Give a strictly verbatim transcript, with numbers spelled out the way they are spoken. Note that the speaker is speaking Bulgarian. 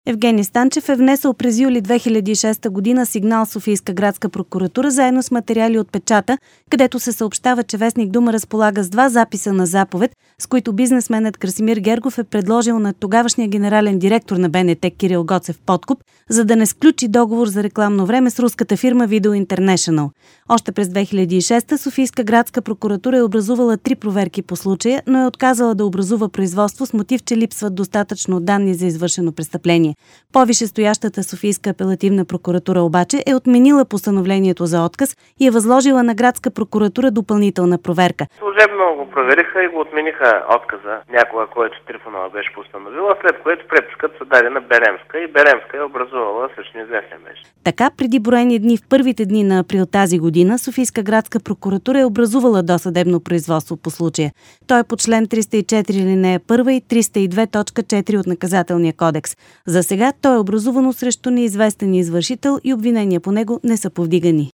Евгений Станчев е внесъл през юли две хиляди и шеста година сигнал в Софийска градска прокуратура заедно с материали от печата, където се съобщава, че вестник Дума разполага с два записа на заповед, с които бизнесменът Красимир Гергов е предложил на тогавашния генерален директор на Б Н Т Кирил Гоцев подкуп, за да не сключи договор за рекламно време с руската фирма Video International. Още през две хиляди и шеста Софийска градска прокуратура е образувала три проверки по случая, но е отказала да образува производство с мотив, че липсват достатъчно данни за извършено престъпление. По-висшестоящата Софийска апелативна прокуратура обаче е отменила постановлението за отказ и е възложила на градска прокуратура допълнителна проверка. Служебно го провериха и го отмениха отказа някога, който Трифонова беше постановила, след което преписката се даде на Беремска и Беремска е образувала срещу неизвестен меж. Така, преди броени дни в първите дни на април тази година, Софийска градска прокуратура е образувала досъдебно производство по случая. Той е по член триста и четири алинея първа и триста и две точка четири от Наказателния кодекс. За сега то е образувано срещу неизвестен извършител и обвинения по него не са повдигани.